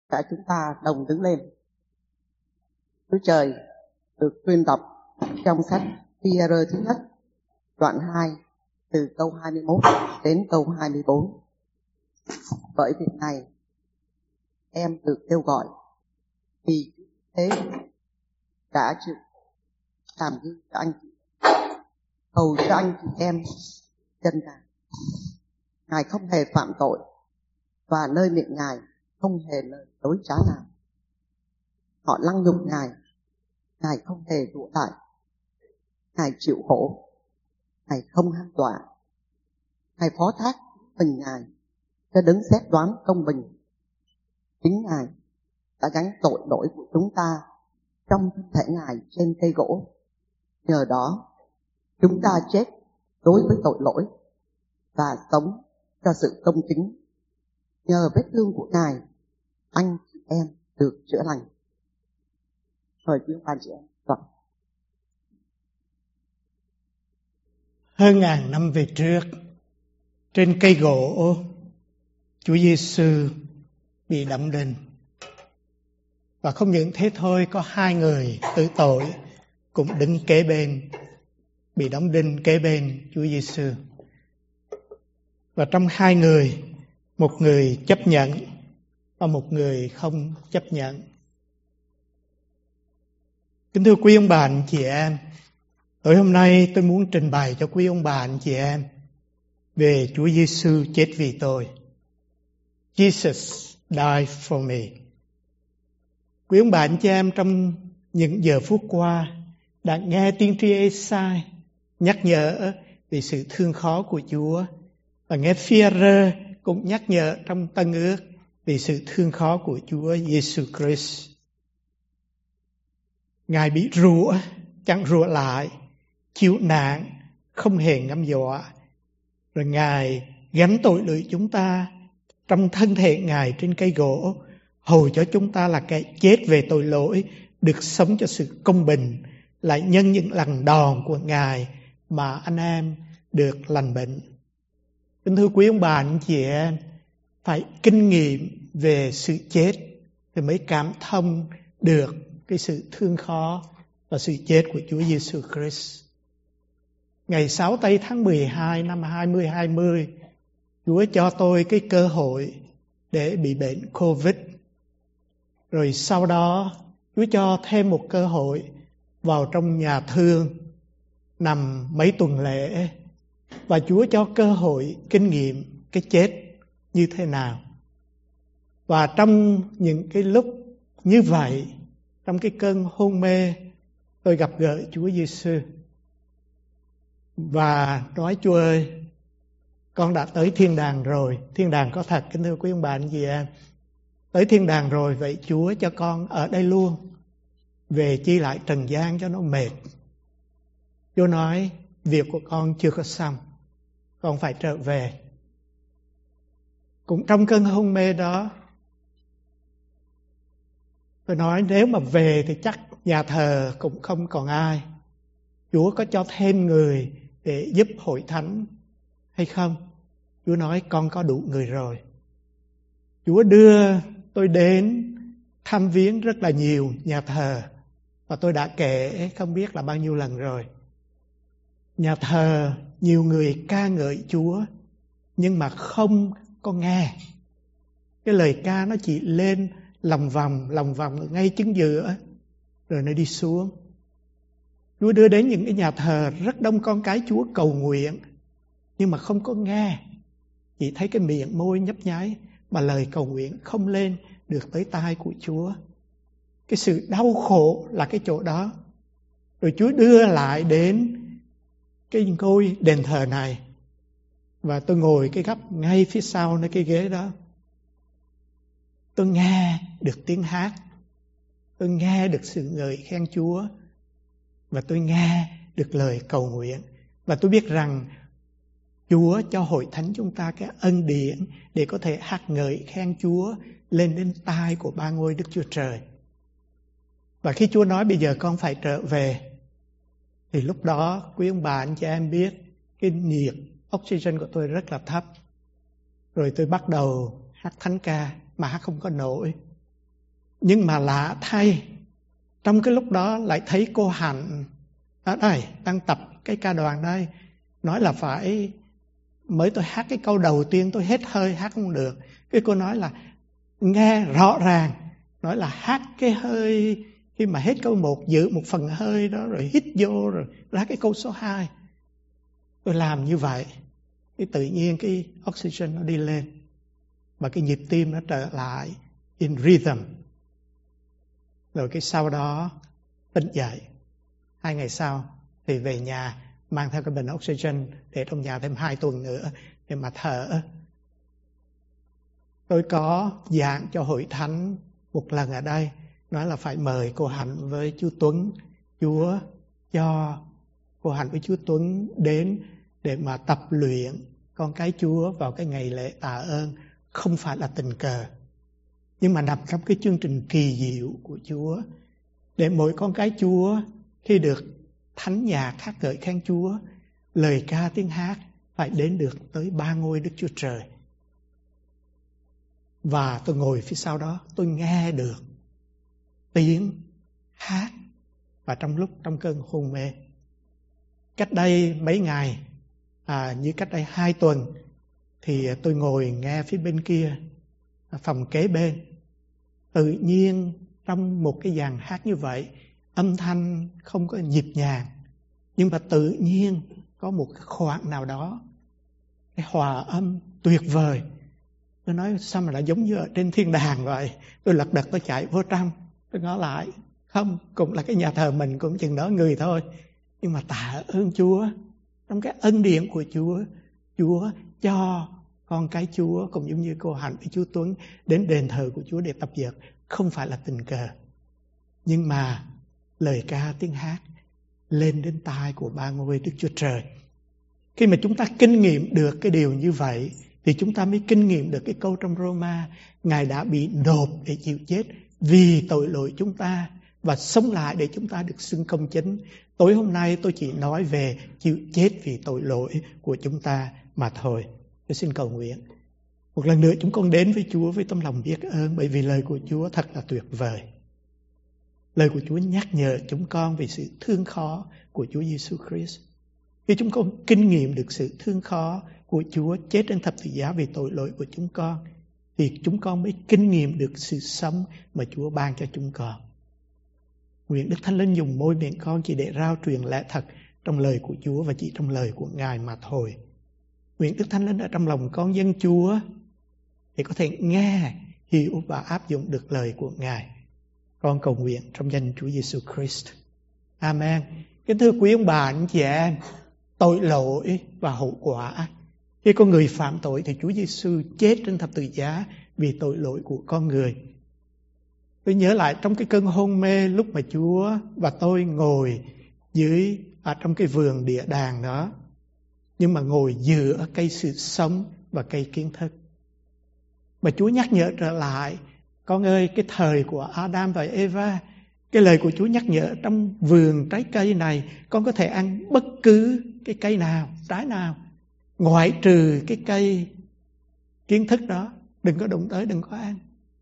Cả chúng ta đồng đứng lên. Chúa Trời được tuyên đọc trong sách Phi-e-rơ thứ nhất, đoạn 2, từ câu 21 đến câu 24. Bởi việc này, em được kêu gọi, vì thế cả chịu làm gương cho anh chị, hầu cho anh chị em chân Ngài. Ngài không hề phạm tội, và nơi miệng Ngài không hề lời dối trá nào. Họ lăng nhục Ngài, Ngài không hề đùa lại. Ngài chịu khổ, Ngài không han tọa. Ngài phó thác mình Ngài cho đấng xét đoán công bình. Chính Ngài đã gánh tội lỗi của chúng ta trong thân thể Ngài trên cây gỗ. Nhờ đó chúng ta chết đối với tội lỗi và sống cho sự công chính. Nhờ vết thương của Ngài, anh chị em được chữa lành. Mời quý anh chị em đọc. Hơn ngàn năm về trước, trên cây gỗ, Chúa Giêsu bị đóng đinh. Và không những thế thôi, có hai người tử tội cũng đứng kế bên, bị đóng đinh kế bên Chúa Giêsu. Và trong hai người, một người chấp nhận và một người không chấp nhận. Kính thưa quý ông bà anh chị em, tối hôm nay tôi muốn trình bày cho quý ông bà anh chị em về Chúa Giêsu chết vì tôi. Jesus died for me. Quý ông bà anh chị em, trong những giờ phút qua đã nghe tiên tri Ê-sai nhắc nhở về sự thương khó của Chúa, và nghe Phi-e-rơ cũng nhắc nhở trong Tân Ước về sự thương khó của Chúa Giêsu Christ. Ngài bị rủa, chẳng rủa lại, chịu nạn, không hề ngâm dọa. Rồi Ngài gánh tội lỗi chúng ta trong thân thể Ngài trên cây gỗ, hầu cho chúng ta là kẻ chết về tội lỗi, được sống cho sự công bình, lại nhân những lần đòn của Ngài mà anh em được lành bệnh. Kính thưa quý ông bà anh chị em, phải kinh nghiệm về sự chết thì mới cảm thông được cái sự thương khó và sự chết của Chúa Giêsu Christ. Ngày 6 tây tháng 12 năm 2020, Chúa cho tôi cái cơ hội để bị bệnh Covid. Rồi sau đó, Chúa cho thêm một cơ hội vào trong nhà thương nằm mấy tuần lễ. Và Chúa cho cơ hội kinh nghiệm cái chết như thế nào. Và trong những cái lúc như vậy, trong cái cơn hôn mê, tôi gặp gỡ Chúa Giêsu và nói: Chúa ơi, con đã tới thiên đàng rồi. Thiên đàng có thật, kính thưa quý ông bà anh chị em. Tới thiên đàng rồi, vậy Chúa cho con ở đây luôn, về chi lại trần gian cho nó mệt. Chúa nói: việc của con chưa có xong, con phải trở về. Cũng trong cơn hôn mê đó, tôi nói nếu mà về thì chắc nhà thờ cũng không còn ai. Chúa có cho thêm người để giúp hội thánh hay không? Chúa nói: con có đủ người rồi. Chúa đưa tôi đến thăm viếng rất là nhiều nhà thờ, và tôi đã kể không biết là bao nhiêu lần rồi. Nhà thờ nhiều người ca ngợi Chúa, nhưng mà không có nghe. Cái lời ca nó chỉ lên lòng vòng ngay chính giữa, rồi nó đi xuống. Chúa đưa đến những cái nhà thờ rất đông con cái Chúa cầu nguyện, nhưng mà không có nghe. Chỉ thấy cái miệng môi nhấp nháy, mà lời cầu nguyện không lên được tới tai của Chúa. Cái sự đau khổ là cái chỗ đó. Rồi Chúa đưa lại đến cái ngôi đền thờ này, và tôi ngồi cái góc ngay phía sau nơi cái ghế đó. Tôi nghe được tiếng hát, tôi nghe được sự ngợi khen Chúa, và tôi nghe được lời cầu nguyện. Và tôi biết rằng Chúa cho hội thánh chúng ta cái ân điển để có thể hát ngợi khen Chúa lên đến tai của ba ngôi Đức Chúa Trời. Và khi Chúa nói bây giờ con phải trở về, thì lúc đó quý ông bà anh chị em biết cái nhiệt oxygen của tôi rất là thấp. Rồi tôi bắt đầu hát thánh ca mà hát không có nổi. Nhưng mà lạ thay, trong cái lúc đó lại thấy cô Hạnh ở đây đang tập cái ca đoàn đây, nói là phải, mới tôi hát cái câu đầu tiên tôi hết hơi hát không được. Cái cô nói là nghe rõ ràng, nói là hát cái hơi, khi mà hết câu 1 giữ một phần hơi đó rồi hít vô rồi ra cái câu số 2. Tôi làm như vậy, cái tự nhiên cái oxygen nó đi lên và cái nhịp tim nó trở lại in rhythm. Rồi cái sau đó tỉnh dậy, 2 ngày sau thì về nhà mang theo cái bình oxygen để trong nhà thêm 2 tuần nữa để mà thở. Tôi có giảng cho hội thánh một lần ở đây, nói là phải mời cô Hạnh với chú Tuấn. Chúa cho cô Hạnh với chú Tuấn đến để mà tập luyện con cái Chúa vào cái ngày lễ tạ ơn. Không phải là tình cờ, nhưng mà nằm trong cái chương trình kỳ diệu của Chúa, để mỗi con cái Chúa khi được thánh nhạc hát ngợi khen Chúa, lời ca tiếng hát phải đến được tới 3 ngôi Đức Chúa Trời. Và tôi ngồi phía sau đó, tôi nghe được tiếng hát, và trong cơn hôn mê. Cách đây mấy ngày, như cách đây 2 tuần, thì tôi ngồi nghe phía bên kia, phòng kế bên. Tự nhiên trong một cái dàn hát như vậy, âm thanh không có nhịp nhàng, nhưng mà tự nhiên có một cái khoảng nào đó, cái hòa âm tuyệt vời. Tôi nói sao mà lại giống như ở trên thiên đàng vậy. Tôi lật đật tôi chạy vô trong, tôi ngó lại, không, cũng là cái nhà thờ mình, cũng chừng đó người thôi. Nhưng mà tạ ơn Chúa, trong cái ân điển của Chúa, Chúa cho con cái Chúa cũng giống như cô Hạnh với chú Tuấn đến đền thờ của Chúa để tập dượt. Không phải là tình cờ, nhưng mà lời ca tiếng hát lên đến tai của 3 ngôi Đức Chúa Trời. Khi mà chúng ta kinh nghiệm được cái điều như vậy, thì chúng ta mới kinh nghiệm được cái câu trong Roma: Ngài đã bị nộp để chịu chết vì tội lỗi chúng ta, và sống lại để chúng ta được xưng công chính. Tối hôm nay tôi chỉ nói về chịu chết vì tội lỗi của chúng ta mà thôi. Tôi xin cầu nguyện. Một lần nữa chúng con đến với Chúa với tấm lòng biết ơn, bởi vì lời của Chúa thật là tuyệt vời. Lời của Chúa nhắc nhở chúng con về sự thương khó của Chúa Giêsu Christ. Khi chúng con kinh nghiệm được sự thương khó của Chúa chết trên thập tự giá vì tội lỗi của chúng con, thì chúng con mới kinh nghiệm được sự sống mà Chúa ban cho chúng con. Nguyện Đức Thánh Linh dùng môi miệng con chỉ để rao truyền lẽ thật trong lời của Chúa và chỉ trong lời của Ngài mà thôi. Nguyện Đức Thánh Linh ở trong lòng con dân Chúa để có thể nghe, hiểu và áp dụng được lời của Ngài. Con cầu nguyện trong danh Chúa Giêsu Christ. Amen. Kính thưa quý ông bà, anh chị em, tội lỗi và hậu quả. Khi con người phạm tội thì Chúa Giêsu chết trên thập tự giá vì tội lỗi của con người. Tôi nhớ lại trong cái cơn hôn mê lúc mà Chúa và tôi ngồi trong cái vườn địa đàng đó, nhưng mà ngồi giữa cây sự sống và cây kiến thức. Mà Chúa nhắc nhở trở lại: con ơi, cái thời của Adam và Eva, cái lời của Chúa nhắc nhở trong vườn trái cây này, con có thể ăn bất cứ cái cây nào, trái nào, ngoại trừ cái cây kiến thức đó, đừng có đụng tới, đừng có ăn.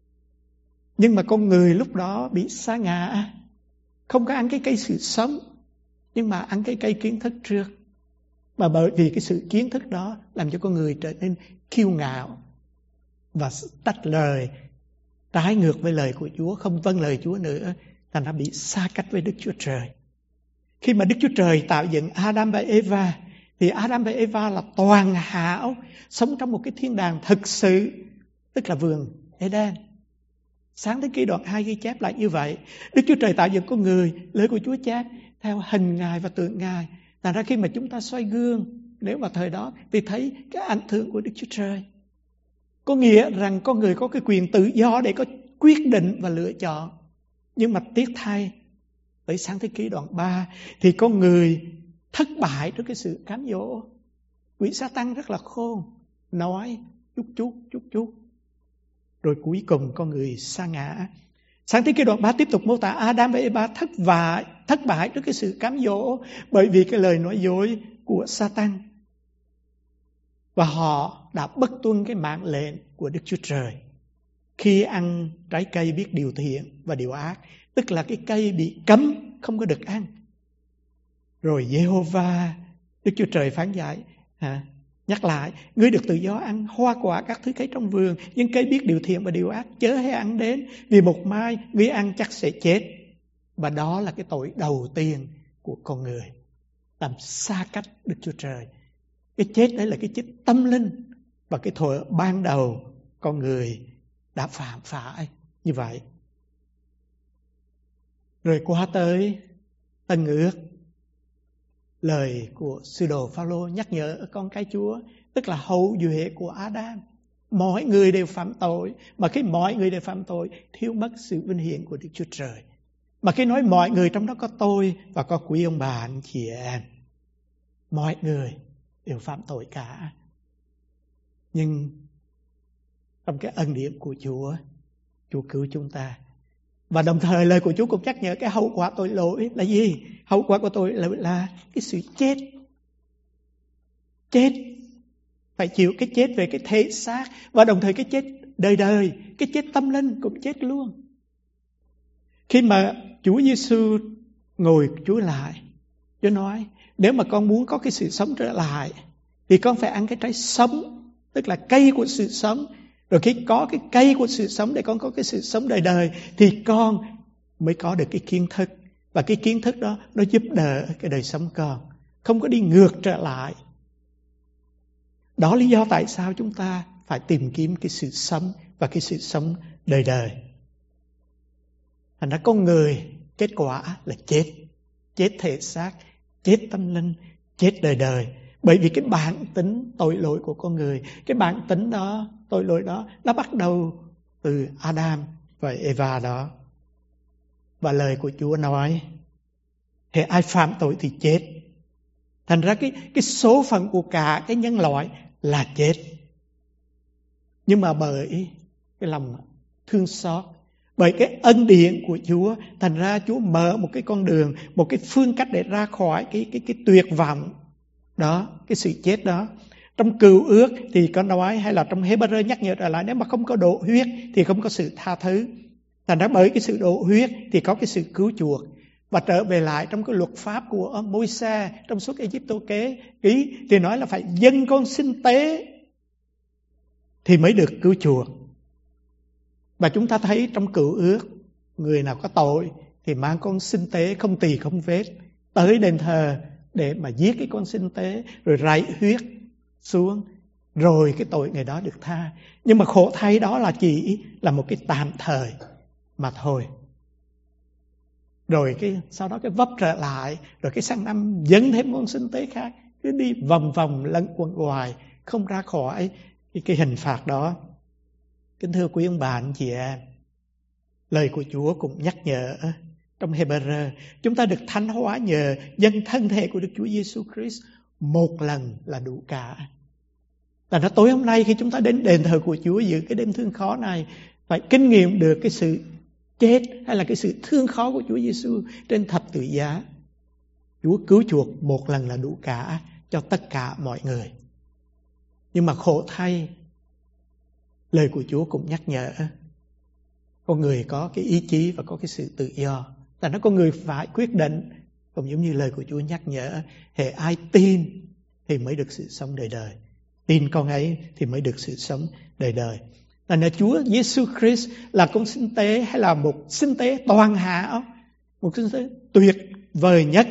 Nhưng mà con người lúc đó bị sa ngã, không có ăn cái cây sự sống, nhưng mà ăn cái cây kiến thức trước. Mà bởi vì cái sự kiến thức đó làm cho con người trở nên kiêu ngạo và tách lời, trái ngược với lời của Chúa, không vâng lời Chúa nữa, thành ra bị xa cách với Đức Chúa Trời. Khi mà Đức Chúa Trời tạo dựng Adam và Eva, thì Adam và Eva là toàn hảo, sống trong một cái thiên đàng thực sự, tức là vườn Eden. Sáng thế ký đoạn 2 ghi chép lại như vậy. Đức Chúa Trời tạo dựng con người, lời của Chúa chép theo hình Ngài và tượng Ngài. Thành ra khi mà chúng ta soi gương, nếu mà thời đó, thì thấy cái ảnh tượng của Đức Chúa Trời. Có nghĩa rằng con người có cái quyền tự do để có quyết định và lựa chọn. Nhưng mà tiếc thay, tới sáng thế ký đoạn 3, thì con người thất bại trước cái sự cám dỗ. Quỷ Sa-tan rất là khôn, nói chút. Rồi cuối cùng con người sa ngã. Sáng thế ký đoạn 3 tiếp tục mô tả Adam và Eva thất bại trước cái sự cám dỗ bởi vì cái lời nói dối của Sa-tan. Và họ đã bất tuân cái mạng lệnh của Đức Chúa Trời. khi ăn trái cây biết điều thiện và điều ác, tức là cái cây bị cấm không có được ăn. Rồi Giê-hô-va, Đức Chúa Trời phán dạy, nhắc lại, ngươi được tự do ăn hoa quả các thứ cây trong vườn, nhưng cây biết điều thiện và điều ác chớ hay ăn đến, vì một mai ngươi ăn chắc sẽ chết. Và đó là cái tội đầu tiên của con người, làm xa cách Đức Chúa Trời. Cái chết đấy là cái chết tâm linh, và cái thuở ban đầu con người đã phạm phải như vậy. Rồi qua tới Tân Ước, lời của sư đồ Phao-lô nhắc nhở con cái Chúa, tức là hậu duệ của Adam. Mọi người đều phạm tội, mà khi mọi người đều phạm tội, thiếu mất sự vinh hiển của Đức Chúa Trời. Mà khi nói mọi người, trong đó có tôi và có quý ông bà anh chị em. Mọi người đều phạm tội cả. Nhưng trong cái ân điển của Chúa, Chúa cứu chúng ta. Và đồng thời lời của Chúa cũng nhắc nhở cái hậu quả tội lỗi là gì? Hậu quả của tội lỗi là cái sự chết. Chết. Phải chịu cái chết về cái thể xác, và đồng thời cái chết đời đời, cái chết tâm linh cũng chết luôn. Khi mà Chúa Giêsu ngồi Chúa lại, Chúa nói, nếu mà con muốn có cái sự sống trở lại, thì con phải ăn cái trái sống, tức là cây của sự sống. Rồi khi có cái cây của sự sống để con có cái sự sống đời đời, thì con mới có được cái kiến thức. Và cái kiến thức đó nó giúp đỡ cái đời sống con, không có đi ngược trở lại. Đó lý do tại sao chúng ta phải tìm kiếm cái sự sống và cái sự sống đời đời. Thành ra con người kết quả là chết. Chết thể xác, chết tâm linh, chết đời đời. Bởi vì cái bản tính tội lỗi của con người, cái bản tính đó, tội lỗi đó, nó bắt đầu từ Adam và Eva đó. Và lời của Chúa nói, hễ ai phạm tội thì chết. Thành ra cái số phận của cả cái nhân loại là chết. Nhưng mà bởi cái lòng thương xót, bởi cái ân điển của Chúa, thành ra Chúa mở một cái con đường, một cái phương cách để ra khỏi cái tuyệt vọng đó, cái sự chết đó. Trong Cựu Ước thì có nói, hay là trong Hê-bơ-rơ nhắc nhở trở lại, nếu mà không có độ huyết thì không có sự tha thứ. Thành ra bởi cái sự độ huyết thì có cái sự cứu chuộc. Và trở về lại trong cái luật pháp của Môi-se trong Xuất Ê-díp-tô ký thì nói là phải dâng con sinh tế thì mới được cứu chuộc. Và chúng ta thấy trong Cựu Ước, người nào có tội thì mang con sinh tế không tỳ không vết tới đền thờ để mà giết cái con sinh tế, rồi rải huyết xuống, rồi cái tội người đó được tha. Nhưng mà khổ thay đó là chỉ là một cái tạm thời mà thôi. Rồi sau đó cái vấp trở lại, rồi cái sang năm dâng thêm con sinh tế khác, cứ đi vòng vòng lẫn quẩn hoài, không ra khỏi cái hình phạt đó. Kính thưa quý ông bà anh chị em, lời của Chúa cũng nhắc nhở trong Hê-bơ-rơ, chúng ta được thánh hóa nhờ dâng thân thể của Đức Chúa Giêsu Christ một lần là đủ cả. Và nó tối hôm nay khi chúng ta đến đền thờ của Chúa dự cái đêm thương khó này, phải kinh nghiệm được cái sự chết hay là cái sự thương khó của Chúa Giêsu trên thập tự giá. Chúa cứu chuộc một lần là đủ cả cho tất cả mọi người. Nhưng mà khổ thay, lời của Chúa cũng nhắc nhở con người có cái ý chí và có cái sự tự do. Tại nó con người phải quyết định, cũng giống như lời của Chúa nhắc nhở, hễ ai tin thì mới được sự sống đời đời. Tin con ấy thì mới được sự sống đời đời. Là Chúa Giêsu Christ là con sinh tế hay là một sinh tế toàn hảo, một sinh tế tuyệt vời nhất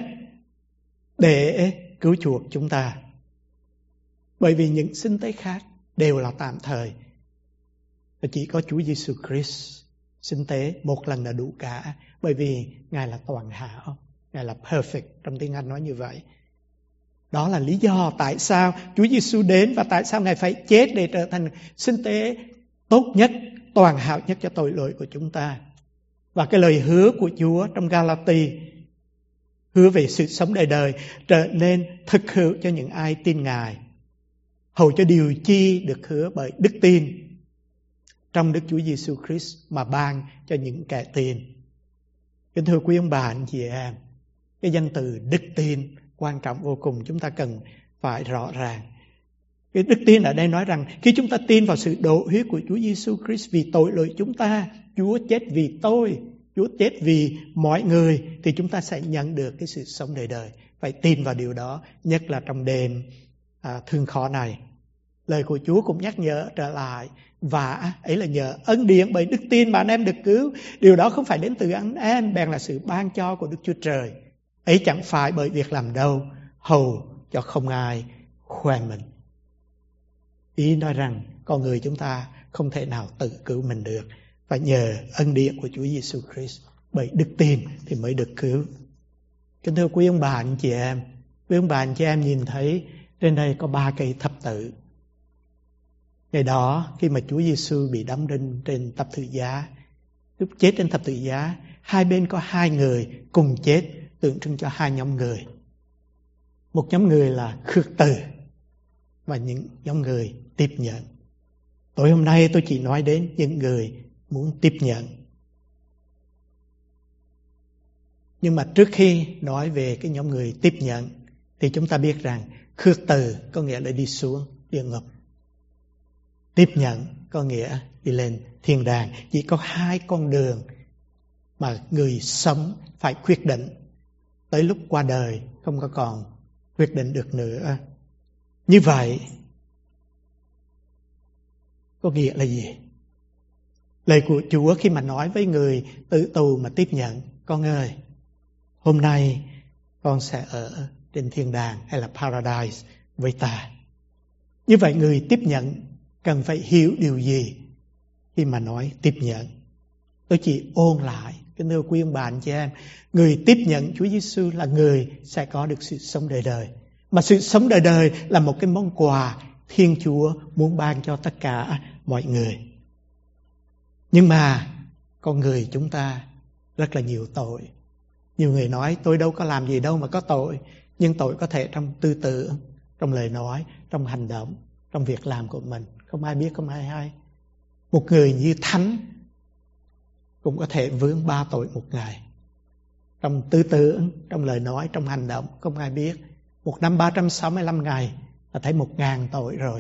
để cứu chuộc chúng ta. Bởi vì những sinh tế khác đều là tạm thời. Và chỉ có Chúa Giêsu Christ sinh tế một lần là đủ cả. Bởi vì Ngài là toàn hảo, Ngài là perfect, trong tiếng Anh nói như vậy. Đó là lý do tại sao Chúa Giêsu đến và tại sao Ngài phải chết để trở thành sinh tế tốt nhất, toàn hảo nhất cho tội lỗi của chúng ta. Và cái lời hứa của Chúa trong Ga-la-ti, hứa về sự sống đời đời, trở nên thực hữu cho những ai tin Ngài. Hầu cho điều chi được hứa bởi đức tin trong Đức Chúa Giêsu Christ mà ban cho những kẻ tin. Kính thưa quý ông bà anh chị em, cái danh từ đức tin quan trọng vô cùng, chúng ta cần phải rõ ràng. Cái đức tin ở đây nói rằng khi chúng ta tin vào sự đổ huyết của Chúa Giêsu Christ vì tội lỗi chúng ta, Chúa chết vì tôi, Chúa chết vì mọi người, thì chúng ta sẽ nhận được cái sự sống đời đời. Phải tin vào điều đó, nhất là trong đêm thương khó này. Lời của Chúa cũng nhắc nhở trở lại, và ấy là nhờ ân điển bởi đức tin mà anh em được cứu. Điều đó không phải đến từ anh em, bèn là sự ban cho của Đức Chúa Trời. Ấy chẳng phải bởi việc làm đâu, hầu cho không ai khoe mình. Ý nói rằng con người chúng ta không thể nào tự cứu mình được, phải nhờ ân điển của Chúa Giêsu Christ, bởi đức tin thì mới được cứu. Kính thưa quý ông bà anh chị em, quý ông bà anh chị em nhìn thấy trên đây có 3 cây thập tự. Ngày đó khi mà Chúa Giêsu bị đóng đinh trên thập tự giá, lúc chết trên thập tự giá, hai bên có 2 người cùng chết, tượng trưng cho 2 nhóm người. Một nhóm người là khước từ và những nhóm người tiếp nhận. Tối hôm nay tôi chỉ nói đến những người muốn tiếp nhận. Nhưng mà trước khi nói về cái nhóm người tiếp nhận thì chúng ta biết rằng khước từ có nghĩa là đi xuống địa ngục. Tiếp nhận có nghĩa đi lên thiên đàng. Chỉ có 2 con đường mà người sống phải quyết định. Tới lúc qua đời không có còn quyết định được nữa. Như vậy có nghĩa là gì? Lời của Chúa khi mà nói với người tử tù mà tiếp nhận: con ơi, hôm nay con sẽ ở trên thiên đàng hay là paradise với ta. Như vậy người tiếp nhận cần phải hiểu điều gì khi mà nói tiếp nhận? Tôi chỉ ôn lại, kính thưa quý ông bà anh chị em, người tiếp nhận Chúa Giêsu là người sẽ có được sự sống đời đời. Mà sự sống đời đời là một cái món quà Thiên Chúa muốn ban cho tất cả mọi người. Nhưng mà con người chúng ta rất là nhiều tội. Nhiều người nói tôi đâu có làm gì đâu mà có tội. Nhưng tội có thể trong tư tưởng, trong lời nói, trong hành động, trong việc làm của mình. Không ai biết, không ai hay. Một người như thánh cũng có thể vướng 3 tội một ngày. Trong tư tưởng, trong lời nói, trong hành động, không ai biết. Một năm 365 ngày là thấy 1000 tội rồi.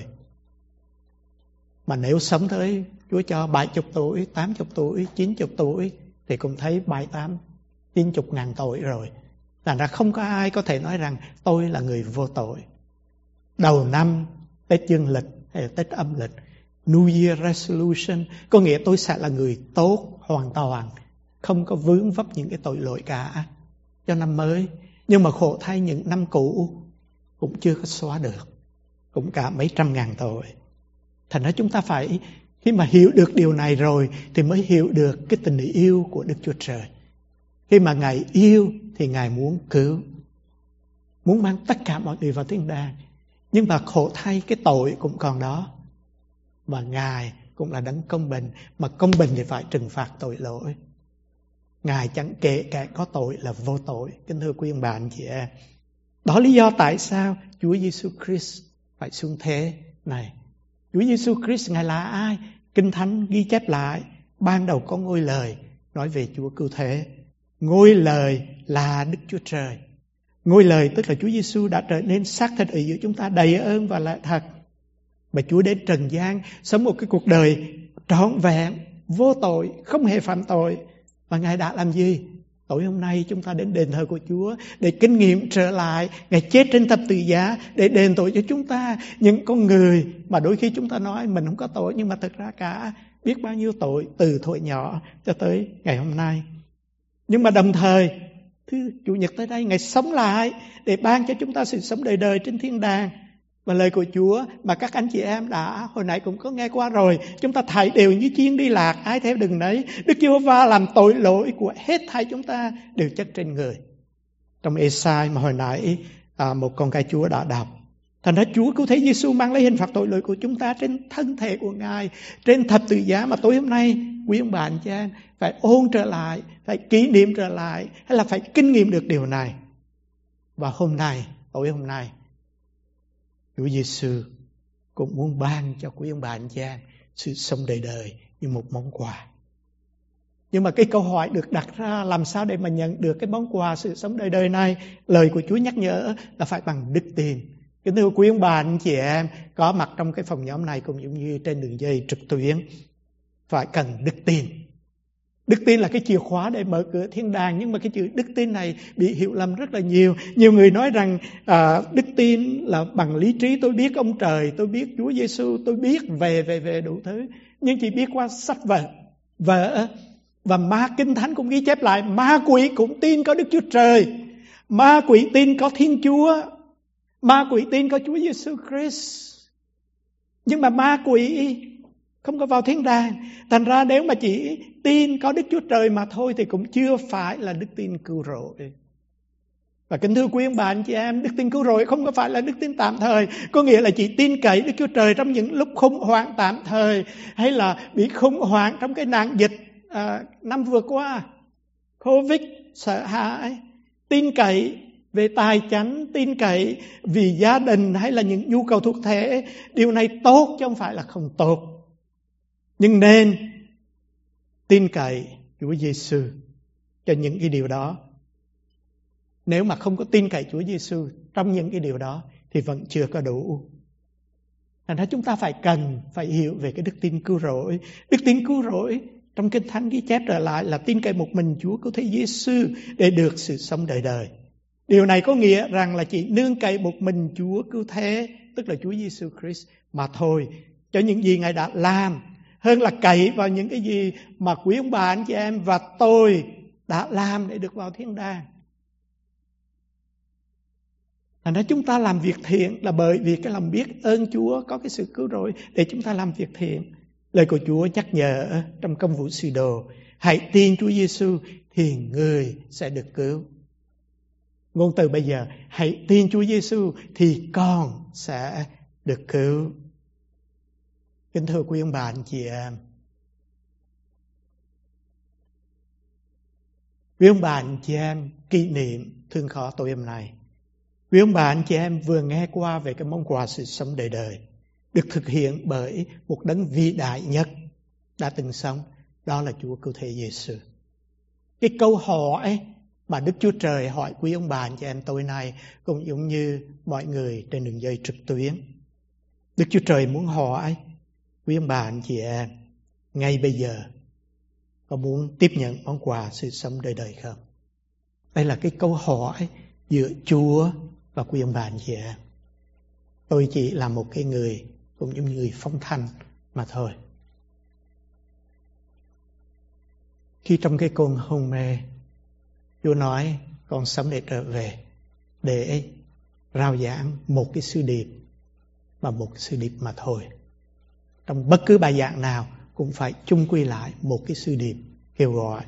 Mà nếu sống tới Chúa cho 70 tuổi, 80 tuổi, 90 tuổi thì cũng thấy 78, 90 ngàn tội rồi. Thành ra không có ai có thể nói rằng tôi là người vô tội. Đầu năm, Tết dương lịch hay là Tết âm lịch, New Year Resolution, có nghĩa tôi sẽ là người tốt hoàn toàn, không có vướng vấp những cái tội lỗi cả cho năm mới. Nhưng mà khổ thay những năm cũ cũng chưa có xóa được, cũng cả mấy trăm ngàn tội. Thành ra chúng ta phải, khi mà hiểu được điều này rồi thì mới hiểu được cái tình yêu của Đức Chúa Trời. Khi mà Ngài yêu thì Ngài muốn cứu, muốn mang tất cả mọi người vào thiên đàng. Nhưng mà khổ thay cái tội cũng còn đó. Và Ngài cũng là đấng công bình, mà công bình thì phải trừng phạt tội lỗi. Ngài chẳng kể kẻ có tội là vô tội. Kính thưa quý ông bà anh chị em, đó lý do tại sao Chúa Giêsu Christ phải xuống thế này. Chúa Giêsu Christ Ngài là ai? Kinh Thánh ghi chép lại, ban đầu có ngôi lời nói về Chúa cứu thế. Ngôi lời là Đức Chúa Trời. Ngôi lời tức là Chúa Giêsu đã trở nên xác thịt ở giữa chúng ta, đầy ơn và lẽ thật. Và Chúa đến trần gian sống một cái cuộc đời trọn vẹn, vô tội, không hề phạm tội. Và Ngài đã làm gì? Tối hôm nay chúng ta đến đền thờ của Chúa để kinh nghiệm trở lại Ngài chết trên thập tự giá để đền tội cho chúng ta. Những con người mà đôi khi chúng ta nói mình không có tội, nhưng mà thực ra cả biết bao nhiêu tội từ thuở nhỏ cho tới ngày hôm nay. Nhưng mà đồng thời thứ Chủ nhật tới đây Ngài sống lại để ban cho chúng ta sự sống đời đời trên thiên đàng. Và lời của Chúa mà các anh chị em đã hồi nãy cũng có nghe qua rồi, chúng ta thảy đều như chiên đi lạc, ai theo đường nấy. Đức Giê-hô-va làm tội lỗi của hết thảy chúng ta đều chất trên người. Trong Ê-sai mà hồi nãy một con cái Chúa đã đọc, thành ra Chúa cứu thế Giêsu mang lấy hình phạt tội lỗi của chúng ta trên thân thể của Ngài, trên thập tự giá. Mà tối hôm nay quý ông bà anh chị em phải ôn trở lại, phải kỷ niệm trở lại, hay là phải kinh nghiệm được điều này. Và hôm nay, tối hôm nay, Chúa Giêsu cũng muốn ban cho quý ông bà anh chị em sự sống đời đời như một món quà. Nhưng mà cái câu hỏi được đặt ra, làm sao để mà nhận được cái món quà sự sống đời đời này? Lời của Chúa nhắc nhở là phải bằng đức tin. Kính thưa quý ông bà, anh chị em có mặt trong cái phòng nhóm này cũng giống như trên đường dây trực tuyến, phải cần đức tin. Đức tin là cái chìa khóa để mở cửa thiên đàng, nhưng mà cái chữ đức tin này bị hiểu lầm rất là nhiều. Nhiều người nói rằng đức tin là bằng lý trí, tôi biết ông trời, tôi biết Chúa Giêsu, tôi biết về đủ thứ, nhưng chỉ biết qua sách vở. Và ma Kinh Thánh cũng ghi chép lại, ma quỷ cũng tin có Đức Chúa Trời, ma quỷ tin có Thiên Chúa, ma quỷ tin có Chúa Giêsu Christ. Nhưng mà ma quỷ không có vào thiên đàng. Thành ra nếu mà chỉ tin có Đức Chúa Trời mà thôi thì cũng chưa phải là đức tin cứu rỗi. Và kính thưa quý ông bà anh chị em, đức tin cứu rỗi không có phải là đức tin tạm thời. Có nghĩa là chỉ tin cậy Đức Chúa Trời trong những lúc khủng hoảng tạm thời, hay là bị khủng hoảng trong cái nạn dịch năm vừa qua, Covid, sợ hãi. Tin cậy về tài chánh, tin cậy vì gia đình hay là những nhu cầu thuộc thể. Điều này tốt chứ không phải là không tốt. Nhưng nên tin cậy Chúa Giêsu cho những cái điều đó. Nếu mà không có tin cậy Chúa Giêsu trong những cái điều đó thì vẫn chưa có đủ. Thành ra chúng ta phải hiểu về cái đức tin cứu rỗi. Đức tin cứu rỗi trong Kinh Thánh ghi chép trở lại là tin cậy một mình Chúa Cứu Thế Giêsu để được sự sống đời đời. Điều này có nghĩa rằng là chỉ nương cậy một mình Chúa Cứu Thế, tức là Chúa Giêsu Christ mà thôi, cho những gì Ngài đã làm, hơn là cậy vào những cái gì mà quý ông bà anh chị em và tôi đã làm để được vào thiên đàng. Thành ra chúng ta làm việc thiện là bởi vì cái lòng biết ơn Chúa có cái sự cứu rỗi để chúng ta làm việc thiện. Lời của Chúa nhắc nhở trong Công vụ Sứ Đồ, hãy tin Chúa Giêsu thì người sẽ được cứu. Ngôn từ bây giờ, hãy tin Chúa Giêsu thì con sẽ được cứu. Kính thưa quý ông bà anh chị em, quý ông bà anh chị em kỷ niệm thương khó tối hôm nay. Quý ông bà anh chị em vừa nghe qua về cái món quà sự sống đời đời được thực hiện bởi một đấng vĩ đại nhất đã từng sống, đó là Chúa Cứu Thế Giêsu. Cái câu hỏi mà Đức Chúa Trời hỏi quý ông bà anh chị em tối nay cũng giống như mọi người trên đường dây trực tuyến. Đức Chúa Trời muốn hỏi quý ông bà anh chị em ngay bây giờ có muốn tiếp nhận món quà sự sống đời đời không? Đây là cái câu hỏi giữa Chúa và quý ông bà anh chị em. Tôi chỉ là một cái người cũng như người phong thanh mà thôi. Khi trong cái cơn hôn mê, Chúa nói con sống để trở về, để rao giảng một cái sứ điệp và một cái sứ điệp mà thôi. Trong bất cứ bài giảng nào cũng phải chung quy lại một cái sứ điệp kêu gọi.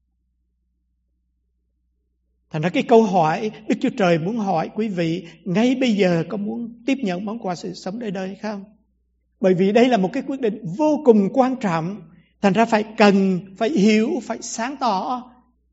Thành ra cái câu hỏi Đức Chúa Trời muốn hỏi quý vị ngay bây giờ có muốn tiếp nhận món quà sự sống đời đời hay không? Bởi vì đây là một cái quyết định vô cùng quan trọng. Thành ra phải hiểu, phải sáng tỏ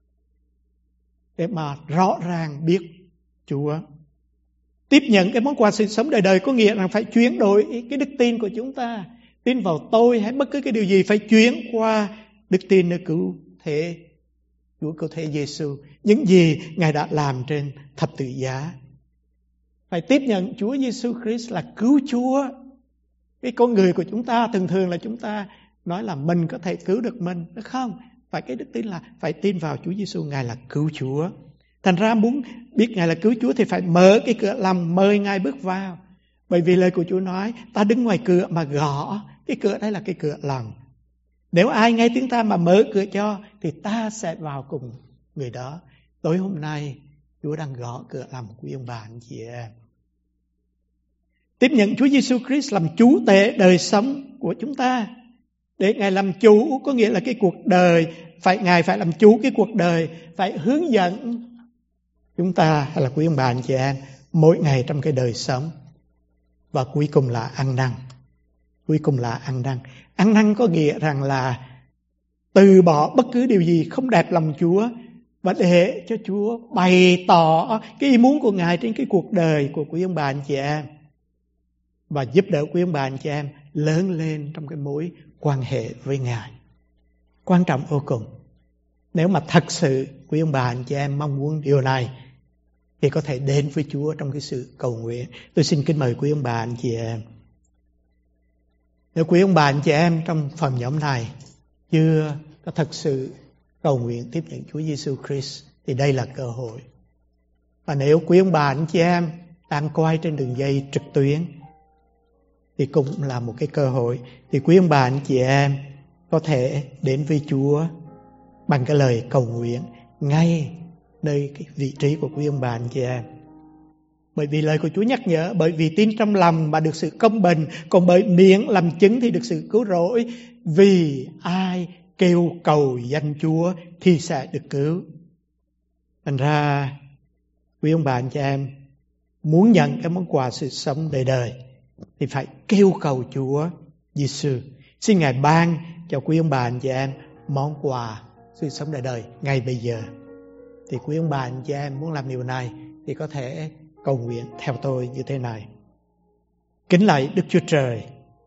để mà rõ ràng biết Chúa. Tiếp nhận cái món quà sự sống đời đời có nghĩa rằng phải chuyển đổi cái đức tin của chúng ta. Tin vào tôi hay bất cứ cái điều gì phải chuyển qua đức tin nơi cứu thế, Chúa Cứu Thế Giêsu, những gì Ngài đã làm trên thập tự giá. Phải tiếp nhận Chúa Giêsu Christ là cứu Chúa. Cái con người của chúng ta thường là chúng ta nói là mình có thể cứu được mình, đúng không? Phải cái đức tin là phải tin vào Chúa Giêsu, Ngài là cứu Chúa. Thành ra muốn biết Ngài là cứu Chúa thì phải mở cái cửa lòng mời Ngài bước vào. Bởi vì lời của Chúa nói ta đứng ngoài cửa mà gõ. Cái cửa đây là cái cửa lòng. Nếu ai nghe tiếng ta mà mở cửa cho thì ta sẽ vào cùng người đó. Tối hôm nay Chúa đang gõ cửa lòng của ông bà anh chị em. Tiếp nhận Chúa Giêsu Christ làm chủ tể đời sống của chúng ta. Để Ngài làm chủ có nghĩa là cái cuộc đời, Ngài phải làm chủ cái cuộc đời, phải hướng dẫn chúng ta hay là quý ông bà anh chị em mỗi ngày trong cái đời sống. Và cuối cùng là ăn năn. Cuối cùng là ăn năn. Ăn năn có nghĩa rằng là từ bỏ bất cứ điều gì không đẹp lòng Chúa và để cho Chúa bày tỏ cái ý muốn của Ngài trên cái cuộc đời của quý ông bà anh chị em. Và giúp đỡ quý ông bà anh chị em lớn lên trong cái mối quan hệ với Ngài. Quan trọng vô cùng. Nếu mà thật sự quý ông bà anh chị em mong muốn điều này thì có thể đến với Chúa trong cái sự cầu nguyện. Tôi xin kính mời quý ông bà anh chị em. Nếu quý ông bà anh chị em trong phần nhóm này chưa có thật sự cầu nguyện tiếp nhận Chúa Giêsu Christ thì đây là cơ hội. Và nếu quý ông bà anh chị em đang coi trên đường dây trực tuyến thì cũng là một cái cơ hội. Thì quý ông bà anh chị em có thể đến với Chúa bằng cái lời cầu nguyện ngay nơi cái vị trí của quý ông bà anh chị em. Bởi vì lời của Chúa nhắc nhở, bởi vì tin trong lòng mà được sự công bình, còn bởi miệng làm chứng thì được sự cứu rỗi. Vì ai kêu cầu danh Chúa thì sẽ được cứu. Thành ra quý ông bà anh chị em muốn nhận cái món quà sự sống đời đời thì phải kêu cầu Chúa Giêsu. Xin Ngài ban cho quý ông bà anh chị em món quà sự sống đời đời ngay bây giờ. Thì quý ông bà anh chị em muốn làm điều này thì có thể cầu nguyện theo tôi như thế này. Kính lạy Đức Chúa Trời,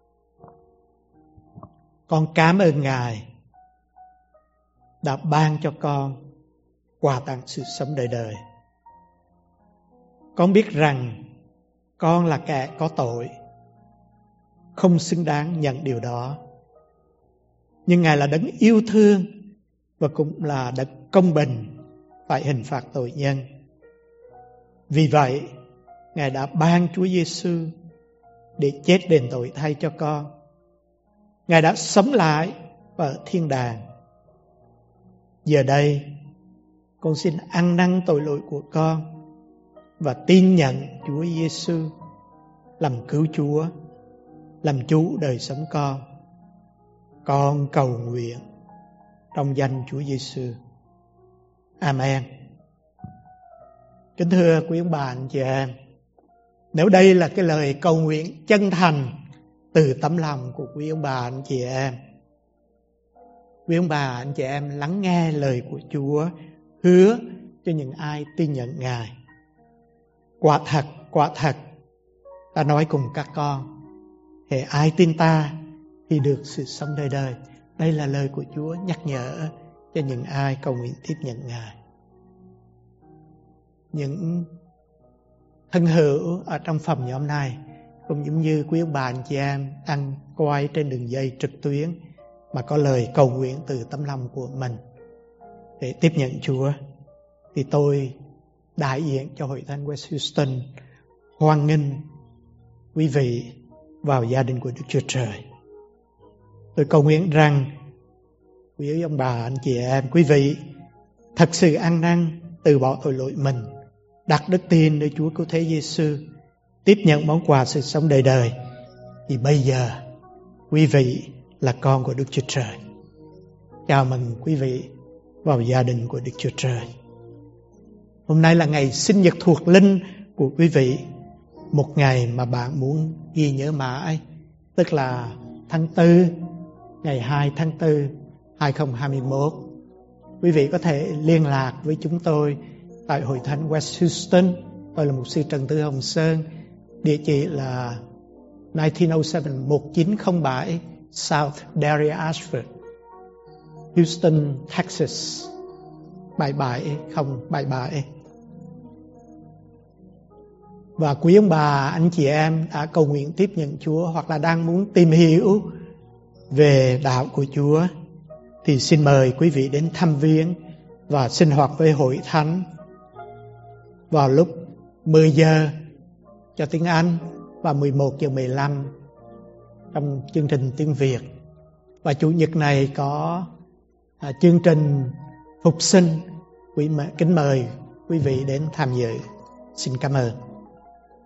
con cảm ơn Ngài đã ban cho con quà tặng sự sống đời đời. Con biết rằng con là kẻ có tội, không xứng đáng nhận điều đó. Nhưng Ngài là đấng yêu thương và cũng là đấng công bình phải hình phạt tội nhân. Vì vậy, Ngài đã ban Chúa Giêsu để chết đền tội thay cho con. Ngài đã sống lại ở thiên đàng. Giờ đây, con xin ăn năn tội lỗi của con và tin nhận Chúa Giêsu làm cứu Chúa, làm chủ đời sống con. Con cầu nguyện trong danh Chúa Giêsu. Amen. Kính thưa quý ông bà anh chị em, nếu đây là cái lời cầu nguyện chân thành từ tấm lòng của quý ông bà anh chị em, quý ông bà anh chị em lắng nghe lời của Chúa hứa cho những ai tin nhận Ngài. Quả thật, ta nói cùng các con, hễ ai tin ta thì được sự sống đời đời. Đây là lời của Chúa nhắc nhở cho những ai cầu nguyện tiếp nhận Ngài. Những thân hữu ở trong phòng nhóm này cũng giống như quý ông bà anh chị em đang coi trên đường dây trực tuyến mà có lời cầu nguyện từ tấm lòng của mình để tiếp nhận Chúa, thì tôi đại diện cho Hội Thánh West Houston hoan nghênh quý vị vào gia đình của Đức Chúa Trời. Tôi cầu nguyện rằng quý ông bà anh chị em, quý vị thật sự ăn năn từ bỏ tội lỗi mình, đặt đức tin nơi Chúa Cứu Thế Giêsu, tiếp nhận món quà sự sống đời đời, thì bây giờ quý vị là con của Đức Chúa Trời. Chào mừng quý vị vào gia đình của Đức Chúa Trời. Hôm nay là ngày sinh nhật thuộc linh của quý vị, một ngày mà bạn muốn ghi nhớ mãi, tức là tháng 4, ngày 2 tháng 4, 2021. Quý vị có thể liên lạc với chúng tôi tại Hội Thánh West Houston. Tôi là mục sư Trần Tư Hồng Sơn. Địa chỉ là 1907 South Dairy Ashford, Houston, Texas 77077. Và quý ông bà, anh chị em đã cầu nguyện tiếp nhận Chúa hoặc là đang muốn tìm hiểu về đạo của Chúa thì xin mời quý vị đến thăm viếng và sinh hoạt với Hội Thánh vào lúc 10 giờ cho tiếng Anh và 11 giờ 15 trong chương trình tiếng Việt. Và Chủ nhật này có chương trình phục sinh. Kính mời quý vị đến tham dự. Xin cảm ơn.